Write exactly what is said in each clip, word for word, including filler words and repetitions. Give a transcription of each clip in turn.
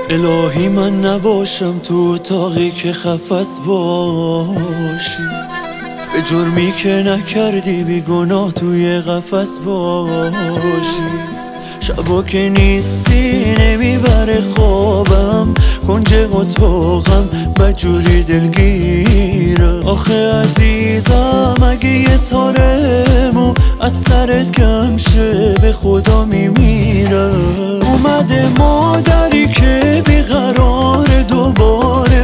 الهی من نباشم تو اتاقی که خفس باشی، به جرمی که نکردی بی گناه توی قفس باشی. شبا که نیستی نمیبره خوابم، کنج اتاقم بدجوری دلگیره. آخه عزیزم اگه یه تارمو از سرت کم شه به خدا میمیره. اومده مادری که بیقرار دوباره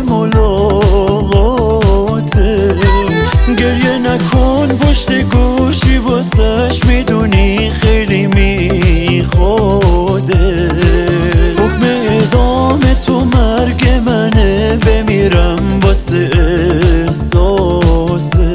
ملاقاته، گریه نکن پشت گوشی واسش میدونی خیلی میخواده. حکم اعدام تو مرگ منه، بمیرم واسه احساسه.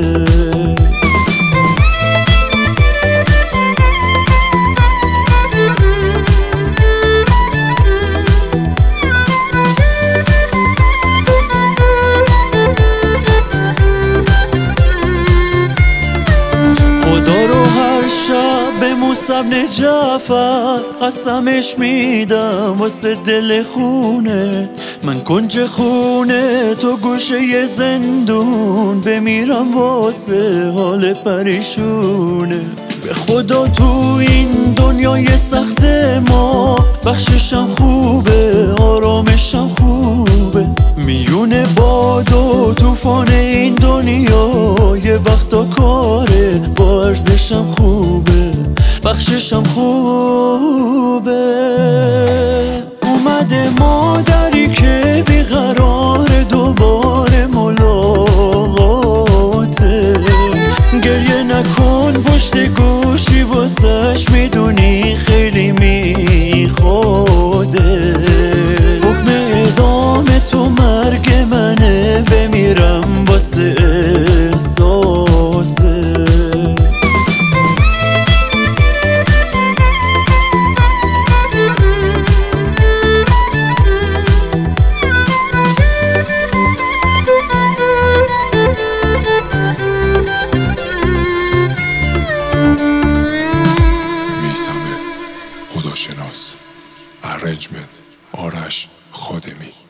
خدا رو هر شب به موسی بن جعفر قسمش میدم واسه دل خونت. من کنج خونه تو گوشه ی زندون، بمیرم واسه حال پریشونه. به خدا تو این دنیای سخت ما بخششم خوبه، آرامشم خوبه. میونه باد و توفان این دنیا یه وقتا کاره، با ارزشم خوبه، بخششم خوبه. اومده مادری که بیقرار دوباره ملاقاته، گریه نکن پشت گوشی واسش میدونی خیلی میخواده. حکم اعدام تو مرگ منه، بمیرم واسه احساسه. خداشناس ارنجمنت آرش خادمی.